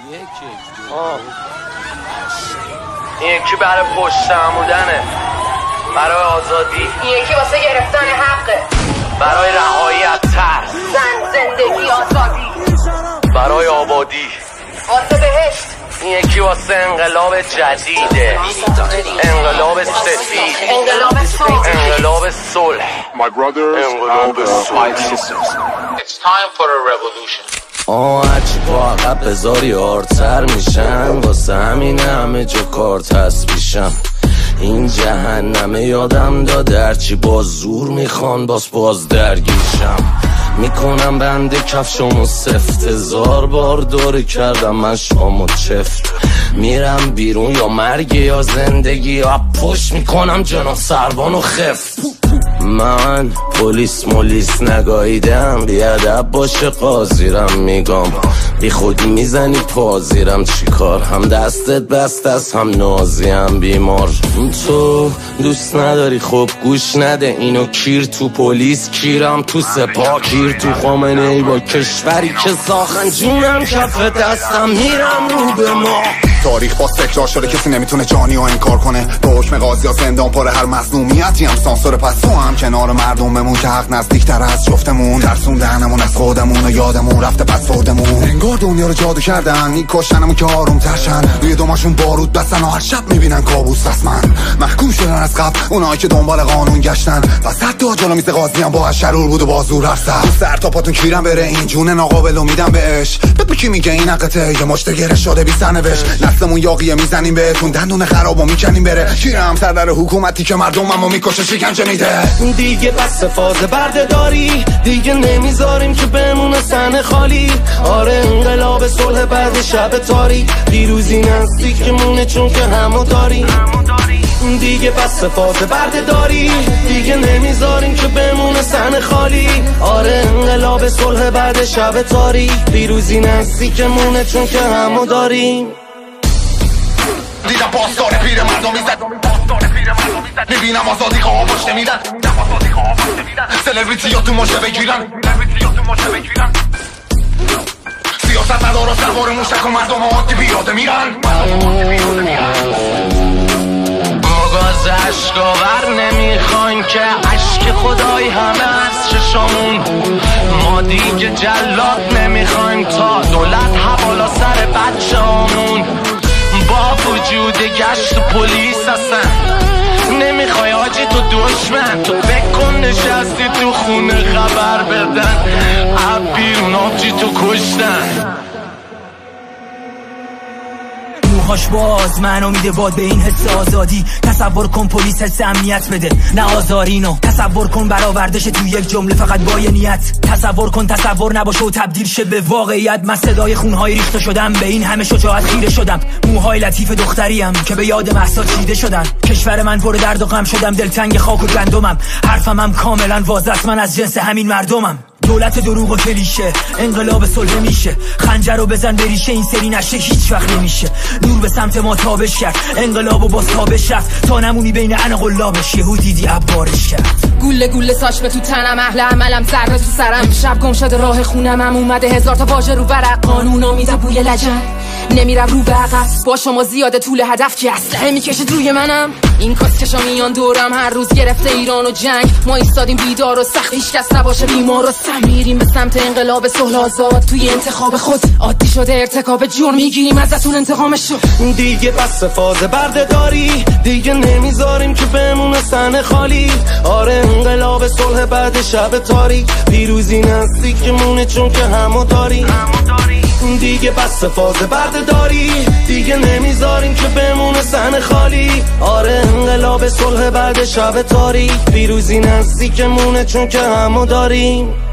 این یکی برای پشت عمودنه، برای آزادی. این یکی واسه گرفتن حقه، برای رهایی از ترس. زن، زندگی، آزادی، برای آبادی، واسه بهشت. این یکی واسه انقلاب جدیده، انقلاب سفید، انقلاب صلح، انقلاب صلح. My brothers انقلاب and my sisters. It's time for a revolution. هرچی با عقب بذاری آرتر میشن، واسه همین همه جا کارت هست پیشم. این جهنمه یادم داده هرچی باز زور میخوان باز درگیرشم. میکنم بنده کفشمو سفت، 1000 بار دوره کردم من شامو چفت. میرم بیرون یا مرگ یا زندگی، یا پشت میکنم جناب سروانو خفت. من پلیس مولیس نگاهیدم، بیادب باشه قاضیرم میگم. بی خودی میزنی پازیرم، چیکار هم دستت بست است هم نازیم بیمار. تو دوست نداری خب گوش نده اینو، کیر تو پلیس کیرم تو سپاه، کیر تو خامنه ای با کشوری که ساخن جونم کف دستم میرم رو به ما. تاریخ باز تکرار شده، کسی نمیتونه جانی ها انکار کنه. به حکم قاضی ها زندان پاره هر مظلومیتی هم سانسور. پس تو هم کنار مردم بمون که حق نزدیکتر از جفتمون. ترسون دهنمون از خودمون و یادمون رفته پس فردمون. انگار دنیا رو جادو کردن، میکشنمون که آروم ترشن. روی دوماشون بارود بستن و هر شب میبینن کابوس رسمن. محکوم شدن از قبل اونایی که دنبال قانون گشتن، پس حتی جلو میز قاضی هم با شرور بود و بازور هرسن. سر تا پاتون کیرم بره این جون ناقابل امیدم بهش. بگو کی میگه این حقته، یه مشت گره شده بی سرنوشت. نسلمون یاقیه میزنیم بهتون، دندون خرابو میکنیم بره. کیرم سردر حکومتی که مردممو میکشه شکنجه میده. دیگه بس فاز بردهداری، دیگه نمیذاریم که بمونه سن خالی. آره انقلاب صلح بعد شب تاریک، پیروزی نزدیکمونه چون که همو داریم. دیگه بس فاز بردهداری، دیگه نمیذاریم که بمونه سن خالی. آره انقلاب صلح بعد شب تاریک، پیروزی نزدیکمونه چون که همو داریم. دیدم پاسدار پیر مردم میزد، میبینم آزادی خواه پشته میدن. سلبریتی ها تو ماشه بگیرن، سیاست ندارا سوار موشک و مردم عادی بیاده میرن. مگاز عشقاور نمیخواین که عشق خدای همه از چشامون. ما دیگه جلاد نمیخوایم تا دولت حوالا سر بچه همون. با وجود گشت پلیس هستن، نمیخوای آجی تو دشمن. تو بکن نشستی تو خونه خبر بدن، بیرون آجی تو کشتن. موهاش باز منو میده باد به این حس آزادی. تصور کن پلیس حس امنیت بده نه آزارینو. تصور کن برآوردش تو یک جمله فقط با یه نیت. تصور کن تصور نباشه و تبدیل شه به واقعیت. من صدای خونهای ریخته شدم، به این همه شجاعت خیره شدم. موهای لطیف دختریم که به یاد مهسا چیده شدن. کشور من پر درد و غم شدم، دلتنگ خاک و گندمم. حرفم کاملا واضح است، من از جنس همین مردمم. دولت دروغ و کلیشه، انقلاب صلح میشه. خنجر رو بزن بریشه، این سری نشه هیچ وقت نمیشه. نور به سمت ما تابش کرد، انقلاب و باز تابش رفت. تا نمونی بین انا قلابش، یهو دیدی عبارش کرد. گوله گوله ساش به تو تنم، اهل عملم ذره تو سرم. شب گم شده راه خونم اومده 1000 تا واژه رو ورق. قانونا میده بوی لجن، نمیرم رو به عقب. با شما زیاده طول هدف که اسلحه میکشید روی منم. این کسکشا میان دورم، هر روز گرفته ایران و جنگ. ما ایستادیم بیدار و سخت، هیچ کس نباشه بیمار و میریم به سمت انقلاب صلح آزاد. توی انتخاب خود عادی شده ارتکاب جرم، میگیریم ازتون انتقامشو. دیگه بس فاز بردهداری، دیگه نمیذاریم که بمونه سن خالی. آره انقلاب صلح بعد شب تاریک، پیروزی نزدیکمونه چون که همو داریم. دیگه بس فاز بردهداری، دیگه نمیذاریم که بمونه سن خالی. آره انقلاب صلح بعد شب تاریک، پیروزی نزدیکمونه چون که همو داریم.